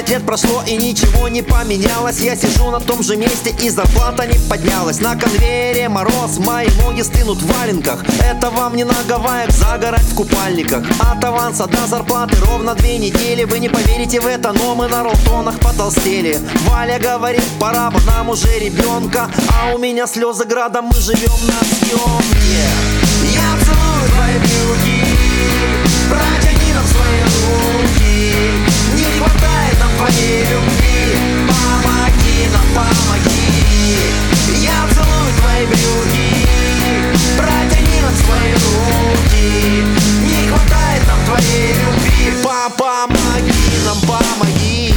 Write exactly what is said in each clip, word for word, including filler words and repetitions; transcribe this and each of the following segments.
лет прошло и ничего не поменялось. Я сижу на том же месте и зарплата не поднялась. На конвейере мороз, мои ноги стынут в валенках. Это вам не на Гавайях загорать в купальниках. От аванса до зарплаты ровно две недели. Вы не поверите в это, но мы на ролтонах потолстели. Валя говорит, пора бы нам уже ребенка, а у меня слезы градом, мы живем на съемке. Я целую твои брюки, протяни нам свои руки. Не хватает нам твоей любви, помоги нам, помоги. Я целую твои брюки, протяни нам свои руки. Не хватает нам твоей любви, помоги нам, помоги.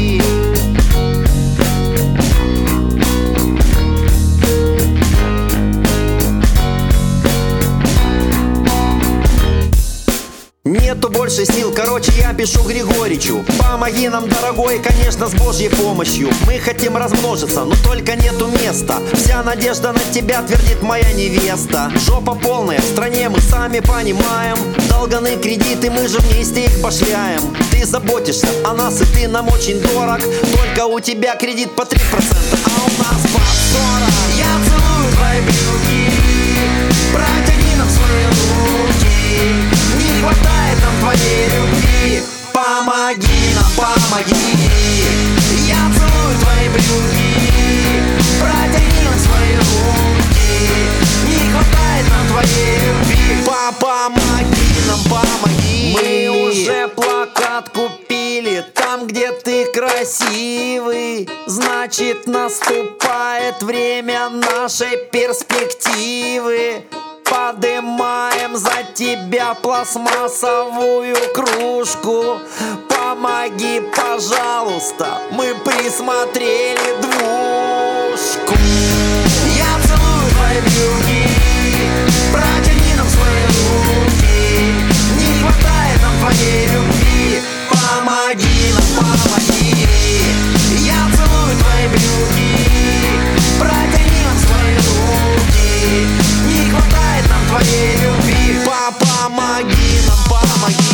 Нету больше сил, короче, я пишу Григоричу. Помоги нам, дорогой, конечно, с Божьей помощью. Мы хотим размножиться, но только нету места. Вся надежда на тебя, твердит моя невеста. Жопа полная, в стране мы сами понимаем. Долганы кредиты, мы же вместе их башляем. Ты заботишься о нас, и ты нам очень дорог. Только у тебя кредит по три процента, а у нас по сорок. Я целую твои брюки, протяни нам свои руки. Не хватает нам твоей любви, помоги нам, помоги. Я целую твои брюки, протяни нам свои руки. Не хватает нам твоей любви, помоги нам, помоги. Мы уже плакат купили там, где ты красивый. Значит, наступает время нашей перспективы. Подымаем за тебя пластмассовую кружку. Помоги, пожалуйста, мы присмотрели двушку. Я целую твои брюки, протяни нам свои руки. Не хватает нам твоей любви, помоги нам, помоги. Я целую твои брюки, протяни нам свои руки. Не хватает нам твоей любви, помоги нам, помоги.